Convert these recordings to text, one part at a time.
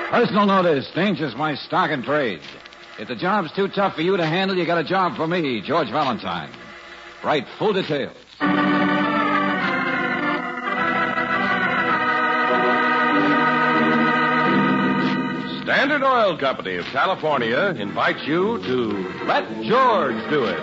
Personal notice. Danger's my stock and trade. If the job's too tough for you to handle, you got a job for me, George Valentine. Write full details. Standard Oil Company of California invites you to Let George Do It.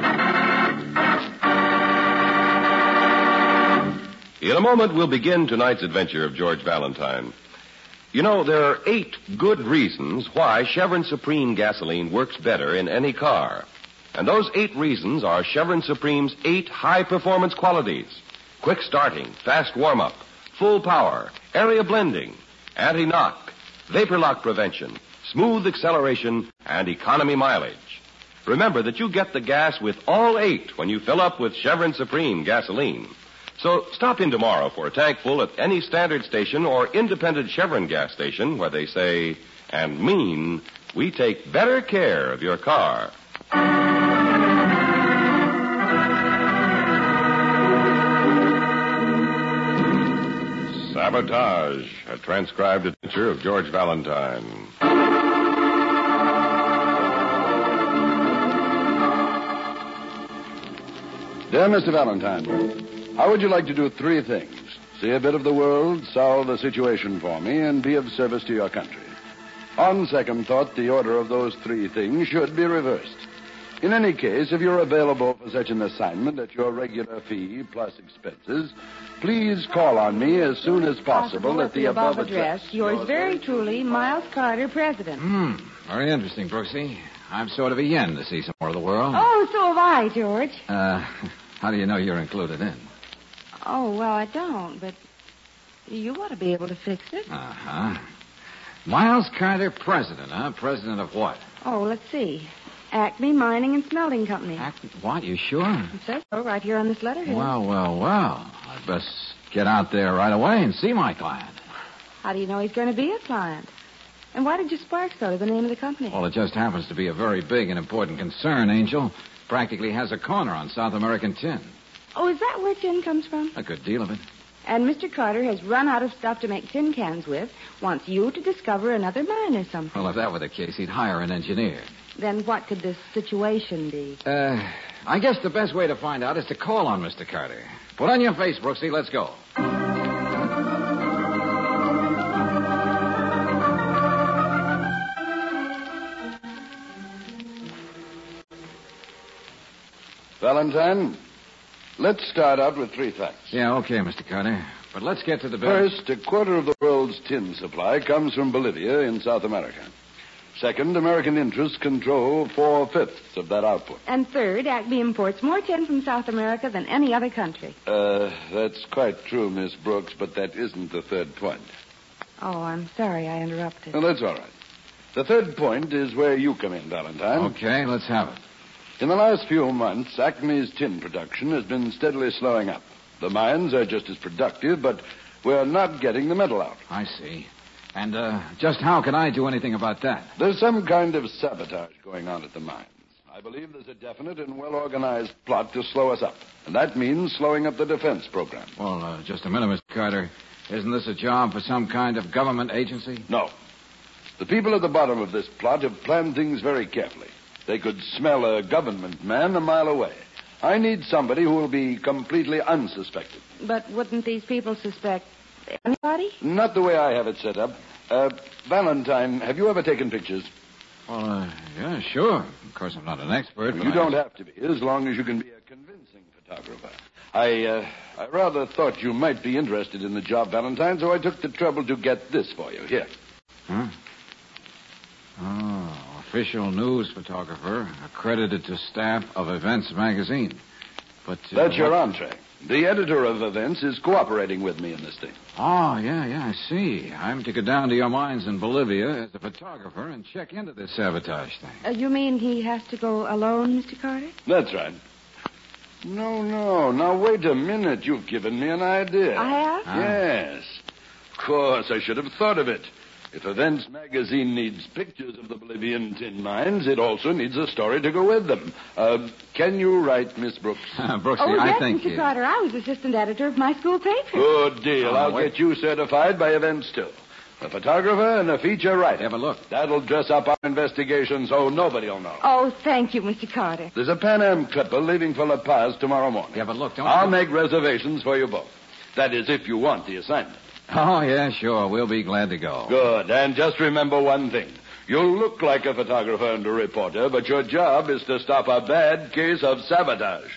In a moment, we'll begin tonight's adventure of George Valentine. You know, there are 8 good reasons why Chevron Supreme gasoline works better in any car. And those 8 reasons are Chevron Supreme's 8 high-performance qualities. Quick starting, fast warm-up, full power, area blending, anti-knock, vapor lock prevention, smooth acceleration, and economy mileage. Remember that you get the gas with all 8 when you fill up with Chevron Supreme gasoline. So stop in tomorrow for a tank full at any standard station or independent Chevron gas station where they say and mean we take better care of your car. Sabotage, a transcribed adventure of George Valentine. Dear Mr. Valentine, how would you like to do 3 things? See a bit of the world, solve a situation for me, and be of service to your country. On second thought, the order of those 3 things should be reversed. In any case, if you're available for such an assignment at your regular fee plus expenses, please call on me as soon as possible at the above address. Yours very truly, Miles Carter, President. Very interesting, Brooksy. I'm sort of a yen to see some more of the world. Oh, so have I, George. How do you know you're included in? Oh, well, I don't, but you ought to be able to fix it. Uh-huh. Miles Carter, President, huh? President of what? Oh, let's see. Acme Mining and Smelting Company. What? You sure? It says so right here on this letterhead. Well. I'd best get out there right away and see my client. How do you know he's going to be a client? And why did you spark so to the name of the company? Well, it just happens to be a very big and important concern, Angel. Practically has a corner on South American tin. Oh, is that where tin comes from? A good deal of it. And Mr. Carter has run out of stuff to make tin cans with, wants you to discover another mine or something. Well, if that were the case, he'd hire an engineer. Then what could this situation be? I guess the best way to find out is to call on Mr. Carter. Put on your face, Brooksy. Let's go. Valentine, let's start out with 3 facts. Yeah, okay, Mr. Carter. But let's get to the business. First, a quarter of the world's tin supply comes from Bolivia in South America. Second, American interests control 4/5 of that output. And third, Acme imports more tin from South America than any other country. That's quite true, Miss Brooks, but that isn't the third point. Oh, I'm sorry I interrupted. Well, that's all right. The third point is where you come in, Valentine. Okay, let's have it. In the last few months, Acme's tin production has been steadily slowing up. The mines are just as productive, but we're not getting the metal out. I see. And just how can I do anything about that? There's some kind of sabotage going on at the mines. I believe there's a definite and well-organized plot to slow us up. And that means slowing up the defense program. Well, just a minute, Mr. Carter. Isn't this a job for some kind of government agency? No. The people at the bottom of this plot have planned things very carefully. They could smell a government man a mile away. I need somebody who will be completely unsuspected. But wouldn't these people suspect anybody? Not the way I have it set up. Valentine, have you ever taken pictures? Well, yeah, sure. Of course, I'm not an expert. You don't have to be, as long as you can be a convincing photographer. I rather thought you might be interested in the job, Valentine, so I took the trouble to get this for you. Here. Huh? Oh, official news photographer, accredited to staff of Events magazine. But that's your entree. The editor of Events is cooperating with me in this thing. Oh, yeah, I see. I'm to go down to your mines in Bolivia as a photographer and check into this sabotage thing. You mean he has to go alone, Mr. Carter? That's right. No. Now, wait a minute. You've given me an idea. I have? Yes. Of course, I should have thought of it. If Events magazine needs pictures of the Bolivian tin mines, it also needs a story to go with them. Can you write, Miss Brooks? Brooksy, yes, I think Mr. Carter. I was assistant editor of my school paper. Good deal. I'll get you certified by Events, too. A photographer and a feature writer. Have a look. That'll dress up our investigation so nobody will know. Oh, thank you, Mr. Carter. There's a Pan Am clipper leaving for La Paz tomorrow morning. Have a look, don't I'll you? make reservations for you both. That is, if you want the assignment. Oh, yeah, sure. We'll be glad to go. Good. And just remember one thing. You'll look like a photographer and a reporter, but your job is to stop a bad case of sabotage.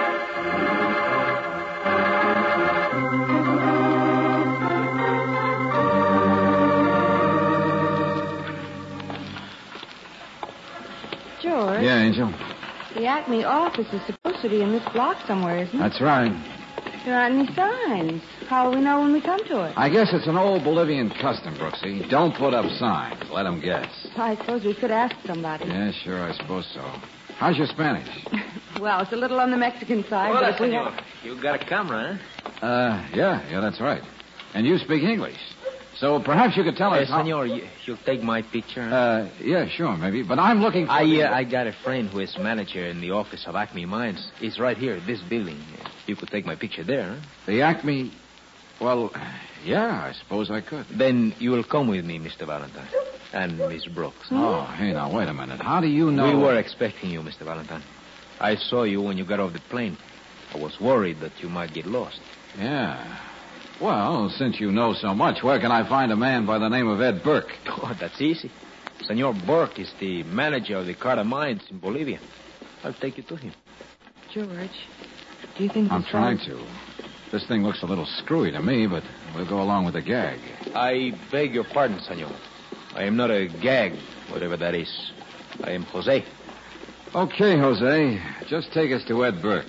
George, Yeah, Angel. the Acme office is supposed to be in this block somewhere, isn't it? That's right. There aren't any signs. How will we know when we come to it? I guess it's an old Bolivian custom, Brooksy. Don't put up signs. Let them guess. I suppose we could ask somebody. Yeah, sure, I suppose so. How's your Spanish? Well, it's a little on the Mexican side, Hola, but if we senor. have... You got a camera, Yeah, that's right. And you speak English. So perhaps you could tell us how... senor, you'll take my picture? Yeah, sure, maybe. But I'm looking for... I got a friend who is manager in the office of Acme Mines. He's right here, this building. You could take my picture there, huh? The Acme... Well, yeah, I suppose I could. Then you will come with me, Mr. Valentine. And Miss Brooks. Oh, hey, now, wait a minute. How do you know... We were expecting you, Mr. Valentine. I saw you when you got off the plane. I was worried that you might get lost. Yeah. Well, since you know so much, where can I find a man by the name of Ed Burke? Oh, that's easy. Senor Burke is the manager of the Carter Mines in Bolivia. I'll take you to him. George, do you think I'm this trying fellow- to. This thing looks a little screwy to me, but we'll go along with the gag. I beg your pardon, senor. I am not a gag, whatever that is. I am Jose. Okay, Jose. Just take us to Ed Burke.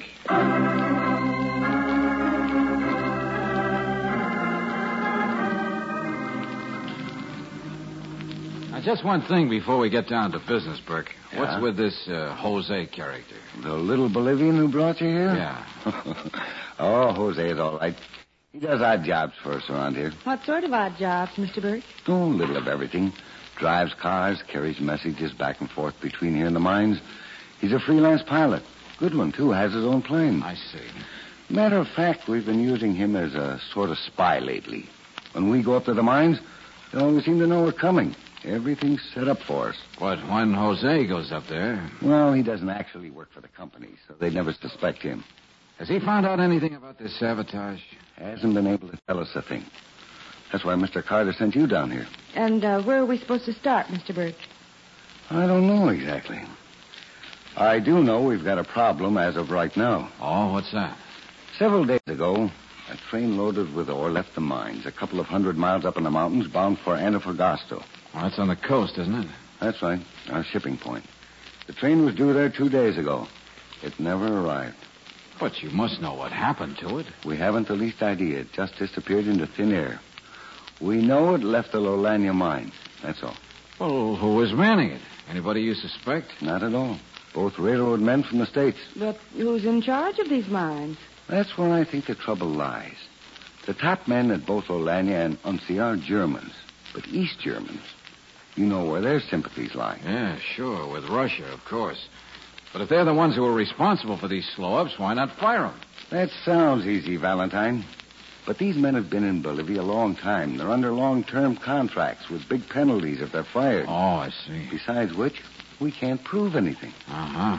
Now, just one thing before we get down to business, Burke. Yeah? What's with this Jose character? The little Bolivian who brought you here? Yeah. Oh, Jose is all right. He does odd jobs for us around here. What sort of odd jobs, Mr. Burke? Oh, a little of everything. Drives cars, carries messages back and forth between here and the mines. He's a freelance pilot. Good one, too. Has his own plane. I see. Matter of fact, we've been using him as a sort of spy lately. When we go up to the mines, they always seem to know we're coming. Everything's set up for us. But when Jose goes up there, Well, he doesn't actually work for the company, so they'd never suspect him. has he found out anything about this sabotage? Hasn't been able to tell us a thing. That's why Mr. Carter sent you down here. And where are we supposed to start, Mr. Burke? I don't know exactly. I do know we've got a problem as of right now. Oh, what's that? Several days ago, a train loaded with ore left the mines a couple of 100 miles up in the mountains bound for Antofagasta. Well, that's on the coast, isn't it? That's right, our shipping point. The train was due there 2 days ago. It never arrived. But you must know what happened to it. We haven't the least idea. It just disappeared into thin air. We know it left the Lolania mine. That's all. Well, who was manning it? Anybody you suspect? Not at all. Both railroad men from the States. But who's in charge of these mines? That's where I think the trouble lies. The top men at both Olania and Unsi are Germans, but East Germans. You know where their sympathies lie. Yeah, sure, with Russia, of course. But if they're the ones who are responsible for these slow-ups, why not fire them? That sounds easy, Valentine. But these men have been in Bolivia a long time. They're under long-term contracts with big penalties if they're fired. Oh, I see. Besides which, we can't prove anything. Uh-huh.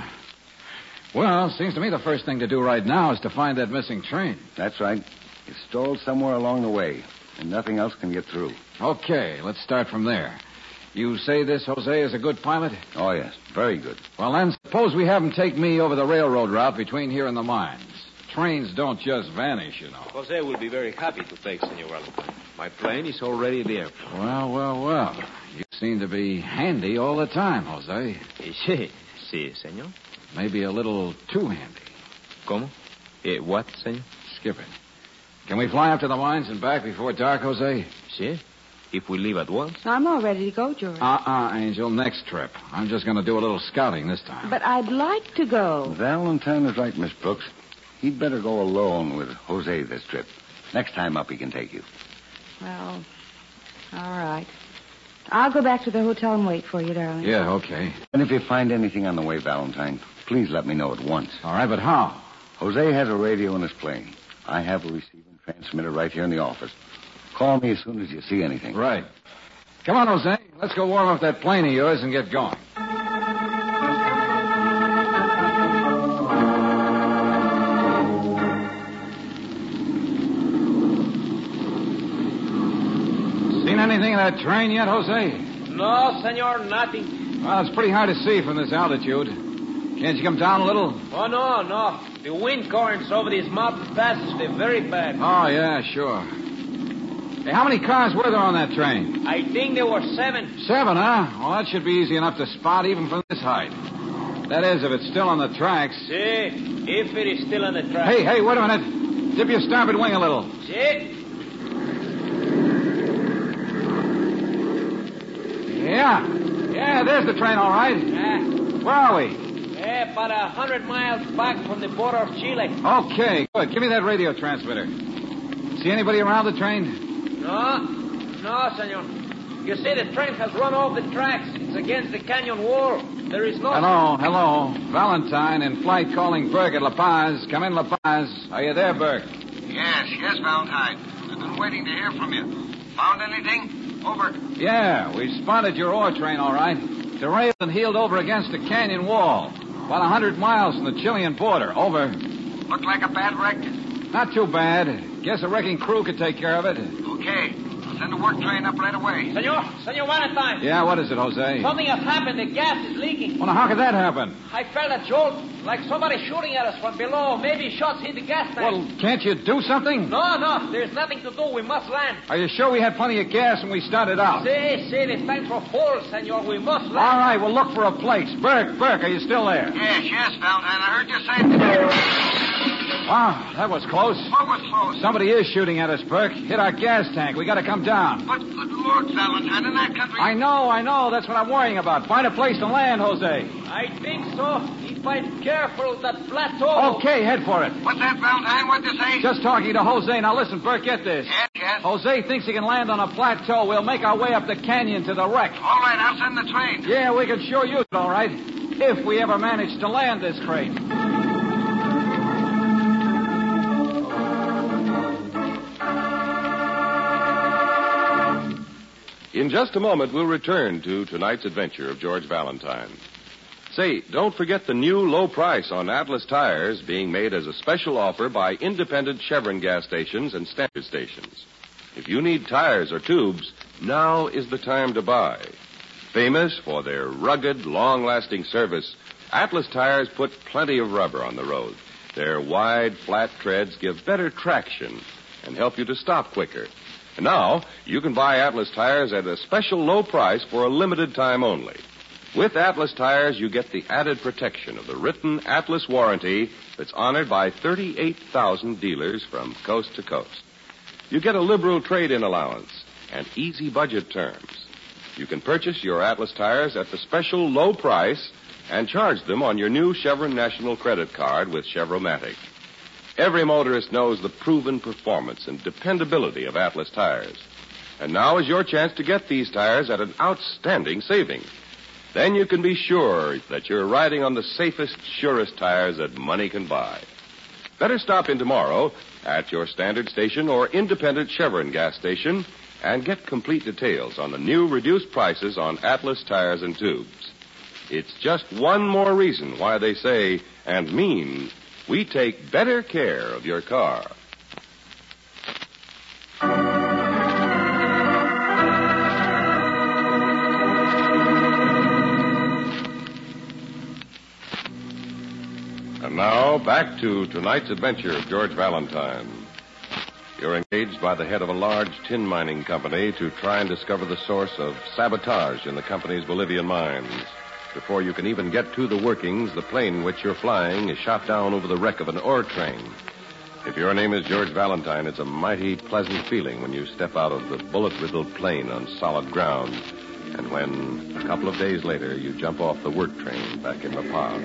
Well, seems to me the first thing to do right now is to find that missing train. That's right. It's stalled somewhere along the way, and nothing else can get through. Okay, let's start from there. You say this Jose is a good pilot? Oh, yes. Very good. Well, then, suppose we have him take me over the railroad route between here and the mines. Trains don't just vanish, you know. Jose will be very happy to take Senor Valentine. My plane is already there. Well. You seem to be handy all the time, Jose. Sí, senor. Maybe a little too handy. ¿Cómo? What, senor? Skip it. Can we fly up to the mines and back before dark, Jose? Sí. If we leave at once. I'm all ready to go, George. Angel. Next trip. I'm just going to do a little scouting this time. But I'd like to go. Valentine is right, Miss Brooks. He'd better go alone with Jose this trip. Next time up, he can take you. Well, all right. I'll go back to the hotel and wait for you, darling. Yeah, okay. And if you find anything on the way, Valentine, please let me know at once. All right, but how? Jose has a radio in his plane. I have a receiver and transmitter right here in the office. Call me as soon as you see anything. Right. Come on, Jose. Let's go warm up that plane of yours and get going. Seen anything of that train yet, Jose? No, senor, nothing. Well, it's pretty hard to see from this altitude. Can't you come down a little? Oh, no. The wind currents over these mountain passes, they're very bad. Oh, yeah, sure. Hey, how many cars were there on that train? I think there were 7. 7, huh? Well, that should be easy enough to spot even from this height. That is, if it's still on the tracks. See, if it is still on the track. Hey, wait a minute. Dip your starboard wing a little. See? Yeah, there's the train, all right. Where are we? About 100 miles back from the border of Chile. Okay, good. Give me that radio transmitter. See anybody around the train? No, senor. You see, the train has run off the tracks. It's against the canyon wall. There is no... Hello. Valentine in flight calling Burke at La Paz. Come in, La Paz. Are you there, Burke? Yes, Valentine. I've been waiting to hear from you. Found anything? Over. Yeah, we spotted your ore train, all right. Derailed and heeled over against a canyon wall. About 100 miles from the Chilean border. Over. Looked like a bad wreck? Not too bad. Guess a wrecking crew could take care of it. Okay. I'll send a work train up right away. Senor Valentine. Yeah, what is it, Jose? Something has happened. The gas is leaking. Well, now, how could that happen? I felt a jolt, like somebody shooting at us from below. Maybe shots hit the gas tank. Well, can't you do something? No. There's nothing to do. We must land. Are you sure we had plenty of gas when we started out? See, the tanks were full, senor. We must land. All right, we'll look for a place. Burke, are you still there? Yes, Valentine. I heard you say... Wow, that was close. What was close? Somebody is shooting at us, Burke. Hit our gas tank. We got to come down. But good Lord, Valentine, in that country... I know. That's what I'm worrying about. Find a place to land, Jose. I think so. If I'm careful, that plateau... Okay, head for it. What's that, Valentine? What'd you say? Just talking to Jose. Now listen, Burke, get this. Yes? Jose thinks he can land on a plateau. We'll make our way up the canyon to the wreck. All right, I'll send the train. Yeah, we can sure use it, all right. If we ever manage to land this crate. In just a moment, we'll return to tonight's adventure of George Valentine. Say, don't forget the new low price on Atlas tires being made as a special offer by independent Chevron gas stations and standard stations. If you need tires or tubes, now is the time to buy. Famous for their rugged, long-lasting service, Atlas tires put plenty of rubber on the road. Their wide, flat treads give better traction and help you to stop quicker. And now, you can buy Atlas tires at a special low price for a limited time only. With Atlas tires, you get the added protection of the written Atlas warranty that's honored by 38,000 dealers from coast to coast. You get a liberal trade-in allowance and easy budget terms. You can purchase your Atlas tires at the special low price and charge them on your new Chevron National Credit Card with Chevromatic. Every motorist knows the proven performance and dependability of Atlas tires. And now is your chance to get these tires at an outstanding saving. Then you can be sure that you're riding on the safest, surest tires that money can buy. Better stop in tomorrow at your standard station or independent Chevron gas station and get complete details on the new reduced prices on Atlas tires and tubes. It's just one more reason why they say and mean we take better care of your car. And now, back to tonight's adventure of George Valentine. You're engaged by the head of a large tin mining company to try and discover the source of sabotage in the company's Bolivian mines. Before you can even get to the workings, the plane in which you're flying is shot down over the wreck of an ore train. If your name is George Valentine, it's a mighty pleasant feeling when you step out of the bullet-riddled plane on solid ground, and when, a couple of days later, you jump off the work train back in La Paz.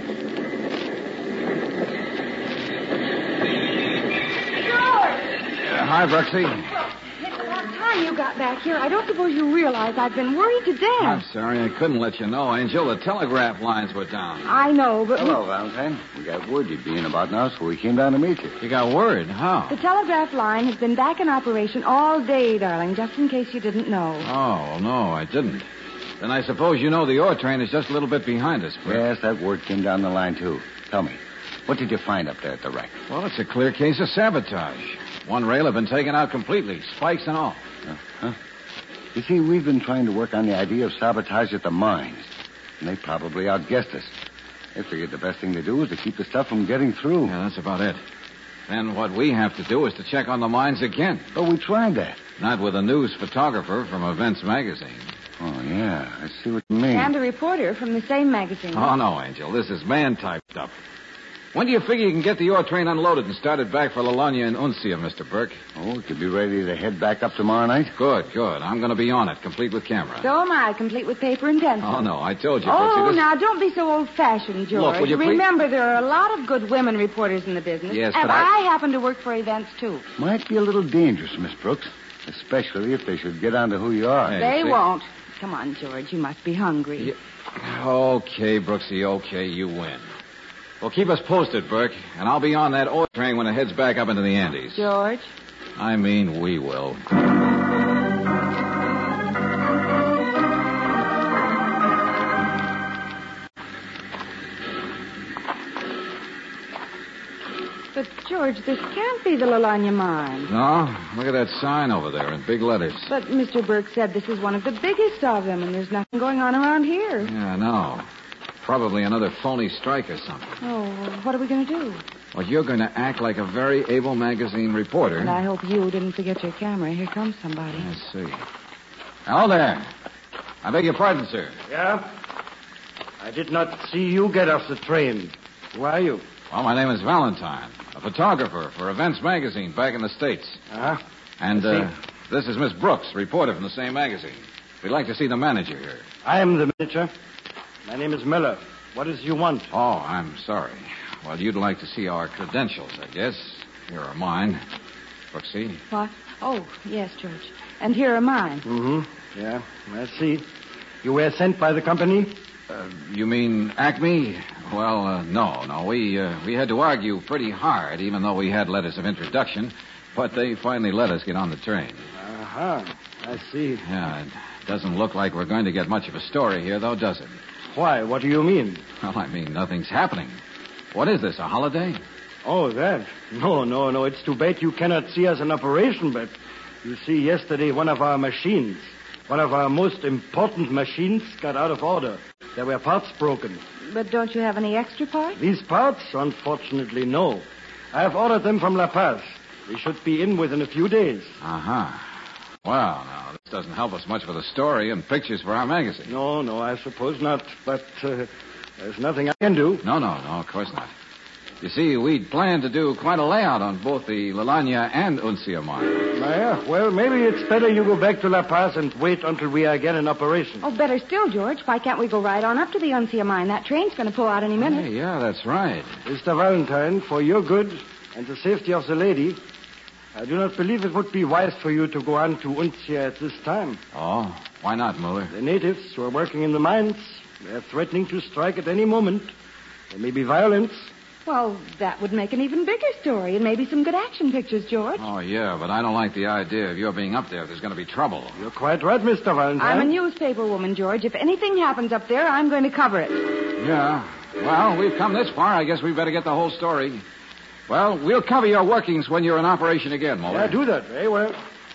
Hi, Brooksy. It's a long time time you got back here, I don't suppose you realize I've been worried to I'm death. sorry, I couldn't let you know, Angel. The telegraph lines were down. I know, but Hello, Valentine. We got word you'd be in about now, so we came down to meet you. You got word? How? the telegraph line has been back in operation all day, darling, just in case you didn't know. Oh, well, no, I didn't. Then I suppose you know the ore train is just a little bit behind us, Brick. Yes, that word came down the line, too. Tell me, what did you find up there at the wreck? Well, it's a clear case of sabotage. One rail had been taken out completely, spikes and all. Huh? You see, we've been trying to work on the idea of sabotage at the mines, and they probably outguessed us. They figured the best thing to do was to keep the stuff from getting through. Yeah, that's about it. Then what we have to do is to check on the mines again. But we tried that. Not with a news photographer from Events Magazine. Oh, yeah, I see what you mean. And a reporter from the same magazine. Oh, no, Angel. This is man-typed up. When do you figure you can get the ore train unloaded and started back for Lalagna and Uncia, Mr. Burke? Oh, we could be ready to head back up tomorrow night? Good. I'm going to be on it, complete with camera. So am I, complete with paper and pencil. Oh, no, I told you, Oh, Brooksy, this... now, don't be so old-fashioned, George. Look, will you please- Remember, there are a lot of good women reporters in the business. Yes, and but I- happen to work for events, too. Might be a little dangerous, Miss Brooks, especially if they should get on to who you are. Hey. They see- won't. Come on, George, you must be hungry. Yeah. Okay, Brooksy, okay, you win. Well, keep us posted, Burke, and I'll be on that ore train when it heads back up into the Andes. George? I mean, we will. But, George, this can't be the Lalagna mine. No? Look at that sign over there in big letters. But Mr. Burke said this is one of the biggest of them, and there's nothing going on around here. Yeah, I know. Probably another phony strike or something. Oh, what are we going to do? Well, you're going to act like a very able magazine reporter. And I hope you didn't forget your camera. Here comes somebody. Let's see. Hello there. I beg your pardon, sir. Yeah? I did not see you get off the train. Who are you? Well, my name is Valentine, a photographer for Events Magazine back in the States. Uh-huh. And I this is Miss Brooks, reporter from the same magazine. We'd like to see the manager here. I am the manager. My name is Miller. What is you want? Oh, I'm sorry. Well, you'd like to see our credentials, I guess. Here are mine. Brooksy. What? Oh, yes, George. And here are mine. Mm-hmm. Yeah, I see. You were sent by the company? You mean Acme? Well, no. We had to argue pretty hard, even though we had letters of introduction. But they finally let us get on the train. Uh-huh. I see. Yeah, it doesn't look like we're going to get much of a story here, though, does it? Why? What do you mean? Well, I mean, nothing's happening. What is this, a holiday? Oh, that? No. It's too bad you cannot see us in operation, but you see, yesterday one of our machines, one of our most important machines, got out of order. There were parts broken. But don't you have any extra parts? These parts, unfortunately, no. I have ordered them from La Paz. They should be in within a few days. Uh-huh. Well, now, this doesn't help us much for the story and pictures for our magazine. No, I suppose not. But there's nothing I can do. No, of course not. You see, we'd planned to do quite a layout on both the Lalagna and Uncia mines. Yeah, well, maybe it's better you go back to La Paz and wait until we are again in operation. Oh, better still, George. Why can't we go right on up to the Uncia mine? That train's going to pull out any minute. Hey, yeah, that's right. Mr. Valentine, for your good and the safety of the lady, I do not believe it would be wise for you to go on to Uncia at this time. Oh, why not, Muller? The natives who are working in the mines, they are threatening to strike at any moment. There may be violence. Well, that would make an even bigger story and maybe some good action pictures, George. Oh, yeah, but I don't like the idea of your being up there if there's going to be trouble. You're quite right, Mr. Valentine. I'm a newspaper woman, George. If anything happens up there, I'm going to cover it. Yeah. Well, we've come this far. I guess we better get the whole story. Well, we'll cover your workings when you're in operation again, Muller. Yeah, do that. Very well.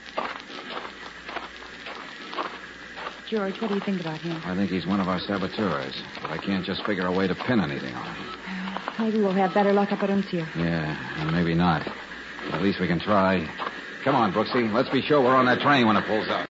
George, what do you think about him? I think he's one of our saboteurs, but I can't just figure a way to pin anything on him. Maybe we'll have better luck up at Uncia. Yeah, and maybe not. But at least we can try. Come on, Brooksy. Let's be sure we're on that train when it pulls up.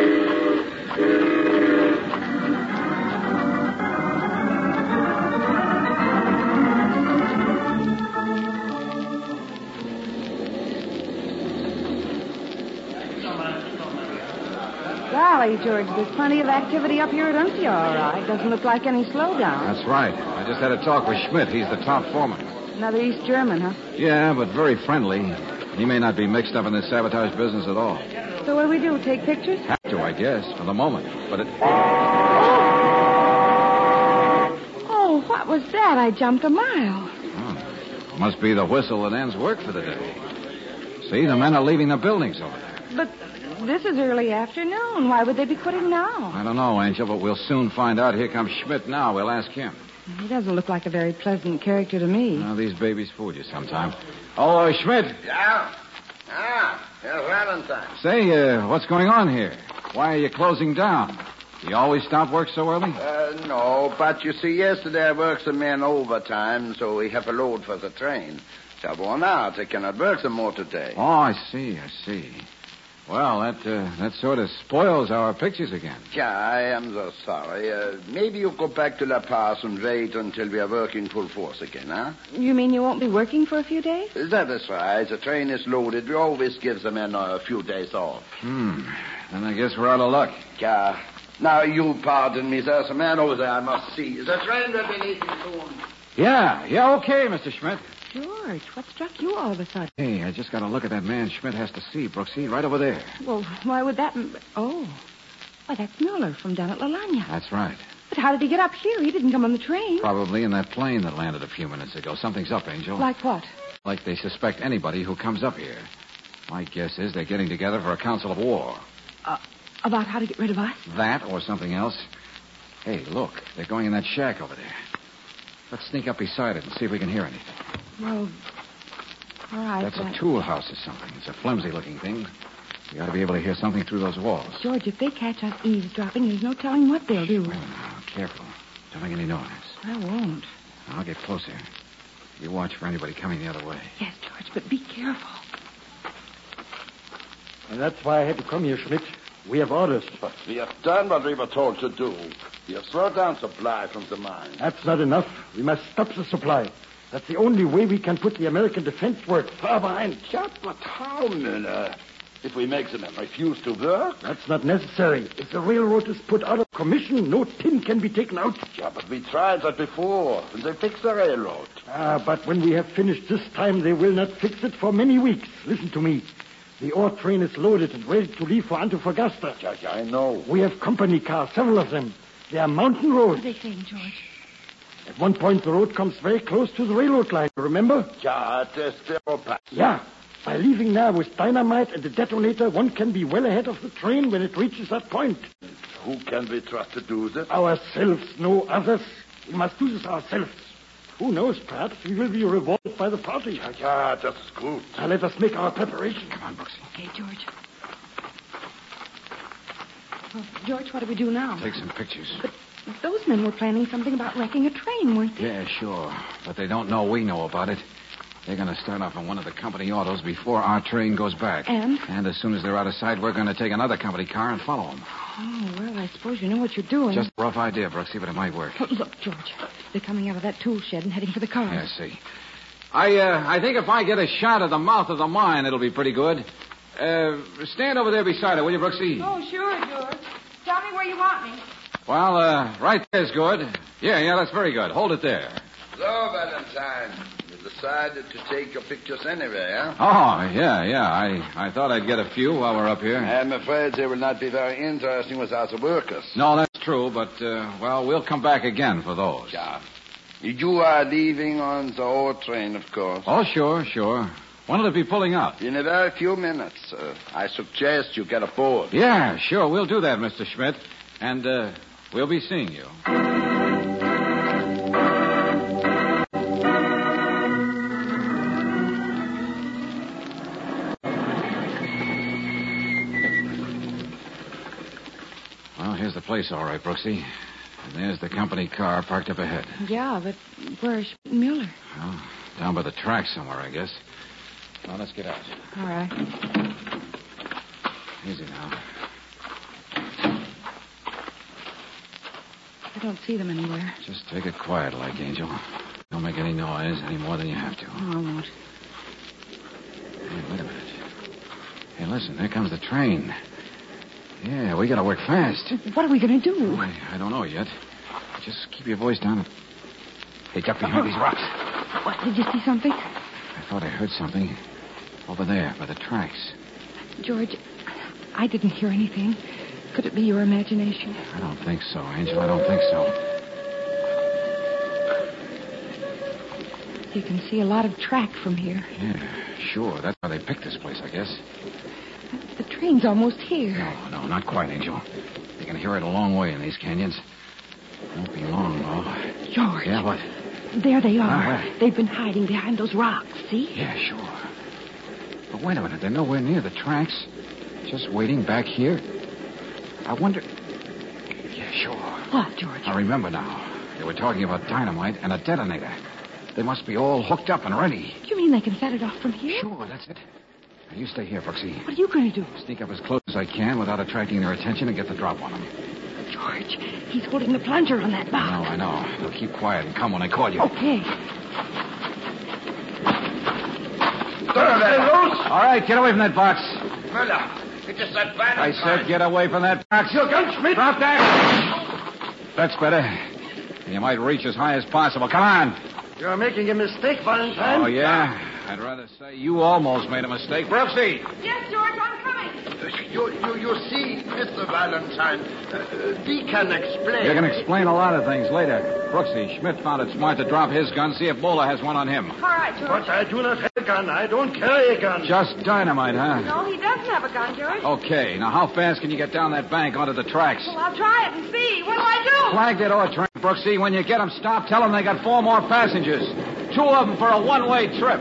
Golly, George, there's plenty of activity up here at Uncia, all right. Doesn't look like any slowdown. That's right. I just had a talk with Schmidt. He's the top foreman. Another East German, huh? Yeah, but very friendly. He may not be mixed up in this sabotage business at all. So what do we do? Take pictures? Have to, I guess, for the moment. But it... Oh, what was that? I jumped a mile. Oh, must be the whistle that ends work for the day. See, the men are leaving the buildings over there. But this is early afternoon. Why would they be quitting now? I don't know, Angel, but we'll soon find out. Here comes Schmidt now. We'll ask him. He doesn't look like a very pleasant character to me. Now, these babies fool you sometime. Oh, Schmidt. Yeah? Here's Valentine. Say, what's going on here? Why are you closing down? Do you always stop work so early? No, but you see, yesterday I worked some men overtime, so we have a load for the train. So I've worn out. They cannot work some more today. Oh, I see. Well, that sort of spoils our pictures again. Yeah, I am so sorry. Maybe you go back to La Paz and wait until we are working full force again, huh? You mean you won't be working for a few days? That is right. The train is loaded. We always give the men a few days off. Then I guess we're out of luck. Yeah. Now, you pardon me. There's a man over there I must see. The train will be leaving soon. Yeah, okay, Mr. Schmidt. George, what struck you all of a sudden? Hey, I just got to look at that man Schmidt has to see, Brooksy, right over there. Well, why would that... Oh. Why, that's Miller from down at La Lagna. That's right. But how did he get up here? He didn't come on the train. Probably in that plane that landed a few minutes ago. Something's up, Angel. Like what? Like they suspect anybody who comes up here. My guess is they're getting together for a council of war. About how to get rid of us? That or something else. Hey, look. They're going in that shack over there. Let's sneak up beside it and see if we can hear anything. Well, all right. That's a tool house or something. It's a flimsy-looking thing. We ought to be able to hear something through those walls. George, if they catch us eavesdropping, there's no telling what they'll do. Wait a minute now. Careful. Don't make any noise. I won't. I'll get closer. You watch for anybody coming the other way. Yes, George, but be careful. And that's why I had to come here, Schmidt. We have orders. But we have done what we were told to do. We have thrown down supply from the mine. That's not enough. We must stop the supply. That's the only way we can put the American defense work far behind. Yeah, but how, Miller? If we make them refuse to work? That's not necessary. If the railroad is put out of commission, no tin can be taken out. Yeah, but we tried that before, and they fixed the railroad. But when we have finished this time, they will not fix it for many weeks. Listen to me. The ore train is loaded and ready to leave for Antofagasta. Yeah, I know. We have company cars, several of them. They are mountain roads. What are they saying, George? At one point, the road comes very close to the railroad line, remember? Yeah, there's still pass. Yeah. By leaving now with dynamite and the detonator, one can be well ahead of the train when it reaches that point. Who can we trust to do this? Ourselves, no others. We must do this ourselves. Who knows, perhaps we will be rewarded by the party. Yeah, that's good. Now let us make our preparation. Come on, Brooksy. Okay, George. Well, George, what do we do now? Take some pictures. But those men were planning something about wrecking a train, weren't they? Yeah, sure. But they don't know we know about it. They're going to start off on one of the company autos before our train goes back. And? And as soon as they're out of sight, we're going to take another company car and follow them. Oh, well, I suppose you know what you're doing. Just a rough idea, Brooksy, but it might work. Oh, look, George. They're coming out of that tool shed and heading for the cars. Yeah, I see. I think if I get a shot of the mouth of the mine, it'll be pretty good. Stand over there beside it, will you, Brooksy? Oh, sure, George. Tell me where you want me. Well, right there's good. Yeah, that's very good. Hold it there. So, Valentine, you decided to take your pictures anyway, huh? Oh, yeah. I thought I'd get a few while we're up here. I'm afraid they will not be very interesting without the workers. No, that's true, but, we'll come back again for those. Yeah. You are leaving on the ore train, of course. Oh, sure. When will it be pulling up? In a very few minutes. I suggest you get aboard. Yeah, sure. We'll do that, Mr. Schmidt. And, we'll be seeing you. Well, here's the place, all right, Brooksy. And there's the company car parked up ahead. Yeah, but where's Mueller? Well, down by the track somewhere, I guess. Well, let's get out. All right. Easy now. I don't see them anywhere. Just take it quiet like, Angel. Don't make any noise any more than you have to. Oh, I won't. Hey, wait a minute. Hey, listen, there comes the train. Yeah, we gotta work fast. What are we going to do? I don't know yet. Just keep your voice down. Hey, duck behind these rocks. What, did you see something? I thought I heard something over there by the tracks. George, I didn't hear anything. Could it be your imagination? I don't think so, Angel. I don't think so. You can see a lot of track from here. Yeah, sure. That's how they picked this place, I guess. The train's almost here. No, not quite, Angel. You can hear it a long way in these canyons. Won't be long, though. George. Yeah, what? There they are. Where? They've been hiding behind those rocks, see? Yeah, sure. But wait a minute. They're nowhere near the tracks. Just waiting back here. I wonder... Yeah, sure. What, George? I remember now. They were talking about dynamite and a detonator. They must be all hooked up and ready. You mean they can set it off from here? Sure, that's it. Now, you stay here, Brooksy. What are you going to do? Sneak up as close as I can without attracting their attention and get the drop on them. George, he's holding the plunger on that box. I know. They'll keep quiet and come when I call you. Okay. All right, get away from that box. Müller, it is that Valentine. I said get away from that box. You gun, Schmidt. Drop that. That's better. You might reach as high as possible. Come on. You're making a mistake, Valentine. Oh, yeah? I'd rather say you almost made a mistake. Brooksy! Yes, George, I'm coming. You see, Mr. Valentine, we can explain. You can explain a lot of things later. Brooksy, Schmidt found it smart to drop his gun, see if Bowler has one on him. All right, George. But I do not have a gun. I don't carry a gun. Just dynamite, huh? No, he doesn't have a gun, George. Okay, now how fast can you get down that bank onto the tracks? Well, I'll try it and see. What do I do? Flag that ore train, Brooksy. When you get them stopped, tell them they got 4 more passengers. 2 of them for a one-way trip.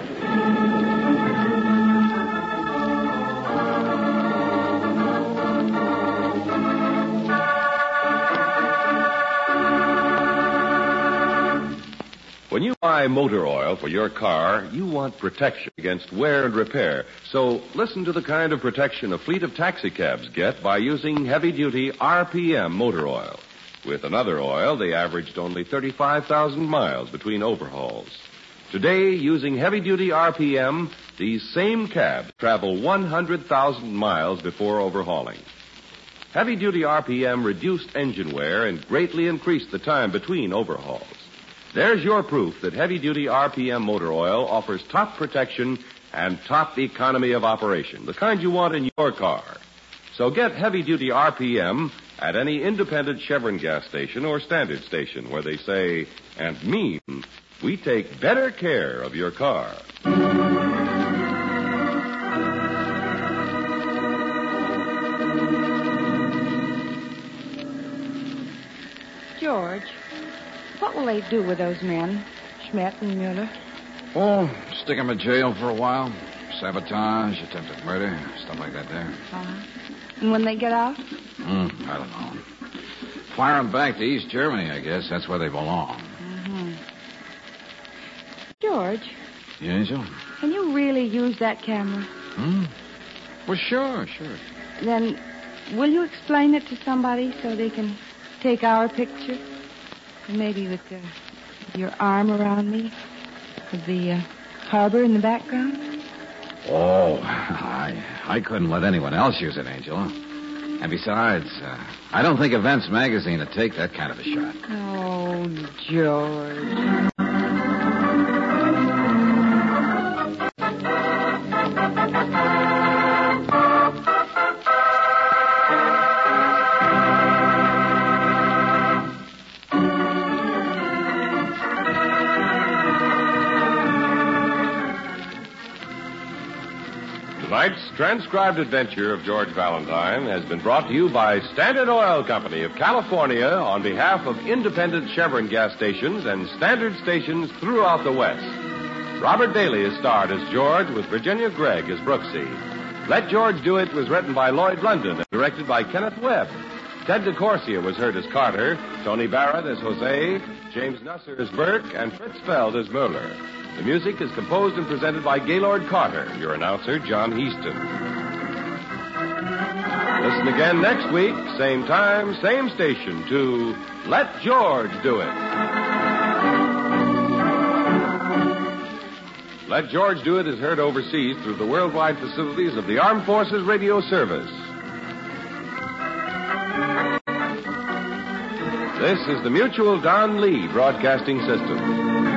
When you buy motor oil for your car, you want protection against wear and repair. So listen to the kind of protection a fleet of taxicabs get by using heavy-duty RPM motor oil. With another oil, they averaged only 35,000 miles between overhauls. Today, using heavy-duty RPM, these same cabs travel 100,000 miles before overhauling. Heavy-duty RPM reduced engine wear and greatly increased the time between overhauls. There's your proof that heavy-duty RPM motor oil offers top protection and top economy of operation, the kind you want in your car. So get heavy-duty RPM at any independent Chevron gas station or standard station where they say and mean we take better care of your car. George, what will they do with those men, Schmidt and Mueller? Oh, stick them in jail for a while. Sabotage, attempted murder, stuff like that there. And when they get out? I don't know. Fire them back to East Germany, I guess. That's where they belong. Mm-hmm. George. Yeah, Angel? Can you really use that camera? Well, sure. Then will you explain it to somebody so they can take our picture? Maybe with your arm around me? With the harbor in the background? Oh, I couldn't let anyone else use it, Angel. And besides, I don't think Events Magazine would take that kind of a shot. Oh, George. Tonight's transcribed adventure of George Valentine has been brought to you by Standard Oil Company of California on behalf of independent Chevron gas stations and standard stations throughout the West. Robert Daly is starred as George with Virginia Gregg as Brooksy. Let George Do It was written by Lloyd London and directed by Kenneth Webb. Ted DeCorsia was heard as Carter, Tony Barrett as Jose, James Nusser as Burke, and Fritz Feld as Mueller. The music is composed and presented by Gaylord Carter, your announcer, John Heaston. Listen again next week, same time, same station, to Let George Do It. Let George Do It is heard overseas through the worldwide facilities of the Armed Forces Radio Service. This is the Mutual Don Lee Broadcasting System.